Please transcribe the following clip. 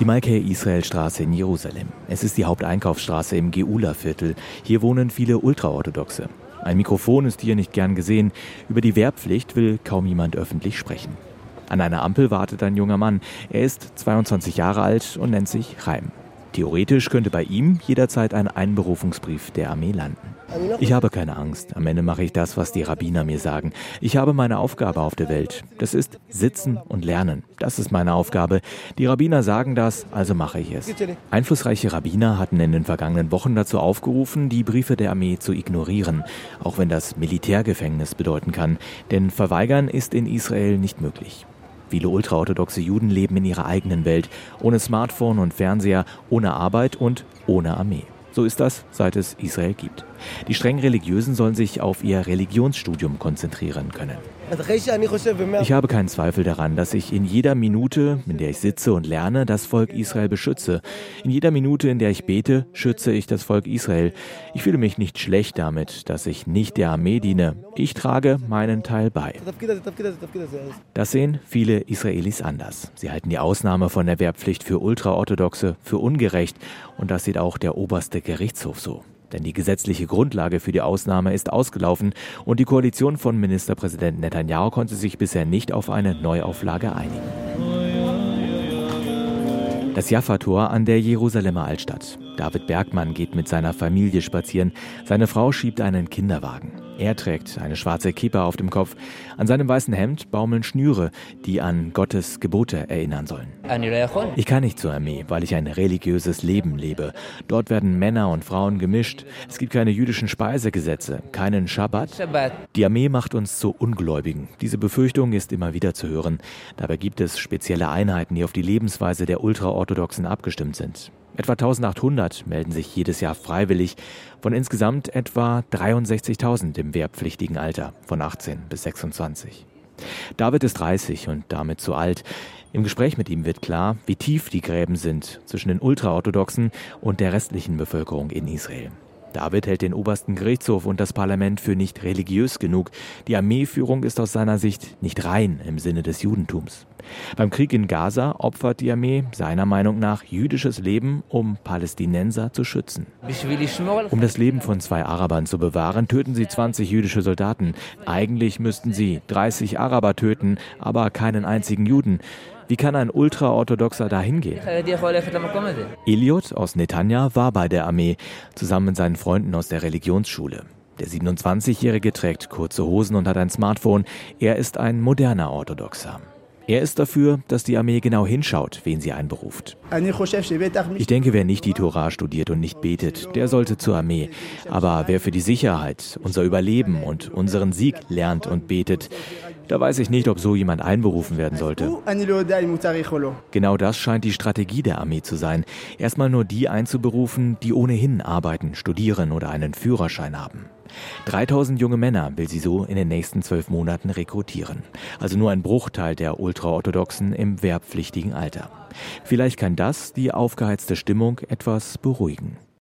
Die Malkeh-Israel-Straße in Jerusalem. Es ist die Haupteinkaufsstraße im Geula-Viertel. Hier wohnen viele Ultraorthodoxe. Ein Mikrofon ist hier nicht gern gesehen. Über die Wehrpflicht will kaum jemand öffentlich sprechen. An einer Ampel wartet ein junger Mann. Er ist 22 Jahre alt und nennt sich Chaim. Theoretisch könnte bei ihm jederzeit ein Einberufungsbrief der Armee landen. Ich habe keine Angst. Am Ende mache ich das, was die Rabbiner mir sagen. Ich habe meine Aufgabe auf der Welt. Das ist Sitzen und Lernen. Das ist meine Aufgabe. Die Rabbiner sagen das, also mache ich es. Einflussreiche Rabbiner hatten in den vergangenen Wochen dazu aufgerufen, die Briefe der Armee zu ignorieren, auch wenn das Militärgefängnis bedeuten kann. Denn verweigern ist in Israel nicht möglich. Viele ultraorthodoxe Juden leben in ihrer eigenen Welt, ohne Smartphone und Fernseher, ohne Arbeit und ohne Armee. So ist das, seit es Israel gibt. Die streng Religiösen sollen sich auf ihr Religionsstudium konzentrieren können. Ich habe keinen Zweifel daran, dass ich in jeder Minute, in der ich sitze und lerne, das Volk Israel beschütze. In jeder Minute, in der ich bete, schütze ich das Volk Israel. Ich fühle mich nicht schlecht damit, dass ich nicht der Armee diene. Ich trage meinen Teil bei. Das sehen viele Israelis anders. Sie halten die Ausnahme von der Wehrpflicht für Ultraorthodoxe für ungerecht. Und das sieht auch der oberste Gerichtshof so. Denn die gesetzliche Grundlage für die Ausnahme ist ausgelaufen und die Koalition von Ministerpräsident Netanyahu konnte sich bisher nicht auf eine Neuauflage einigen. Das Jaffa-Tor an der Jerusalemer Altstadt. David Bergmann geht mit seiner Familie spazieren. Seine Frau schiebt einen Kinderwagen. Er trägt eine schwarze Kippa auf dem Kopf. An seinem weißen Hemd baumeln Schnüre, die an Gottes Gebote erinnern sollen. Ich kann nicht zur Armee, weil ich ein religiöses Leben lebe. Dort werden Männer und Frauen gemischt. Es gibt keine jüdischen Speisegesetze, keinen Schabbat. Die Armee macht uns zu Ungläubigen. Diese Befürchtung ist immer wieder zu hören. Dabei gibt es spezielle Einheiten, die auf die Lebensweise der Ultraorthodoxen abgestimmt sind. Etwa 1800 melden sich jedes Jahr freiwillig, von insgesamt etwa 63.000 im wehrpflichtigen Alter von 18 bis 26. David ist 30 und damit zu alt. Im Gespräch mit ihm wird klar, wie tief die Gräben sind zwischen den Ultraorthodoxen und der restlichen Bevölkerung in Israel. David hält den obersten Gerichtshof und das Parlament für nicht religiös genug. Die Armeeführung ist aus seiner Sicht nicht rein im Sinne des Judentums. Beim Krieg in Gaza opfert die Armee seiner Meinung nach jüdisches Leben, um Palästinenser zu schützen. Um das Leben von 2 Arabern zu bewahren, töten sie 20 jüdische Soldaten. Eigentlich müssten sie 30 Araber töten, aber keinen einzigen Juden. Wie kann ein Ultraorthodoxer da hingehen? Eliot aus Netanya war bei der Armee, zusammen mit seinen Freunden aus der Religionsschule. Der 27-Jährige trägt kurze Hosen und hat ein Smartphone. Er ist ein moderner Orthodoxer. Er ist dafür, dass die Armee genau hinschaut, wen sie einberuft. Ich denke, wer nicht die Tora studiert und nicht betet, der sollte zur Armee. Aber wer für die Sicherheit, unser Überleben und unseren Sieg lernt und betet, da weiß ich nicht, ob so jemand einberufen werden sollte. Genau das scheint die Strategie der Armee zu sein. Erstmal nur die einzuberufen, die ohnehin arbeiten, studieren oder einen Führerschein haben. 3000 junge Männer will sie so in den nächsten 12 Monaten rekrutieren. Also nur ein Bruchteil der Ultraorthodoxen im wehrpflichtigen Alter. Vielleicht kann das die aufgeheizte Stimmung etwas beruhigen.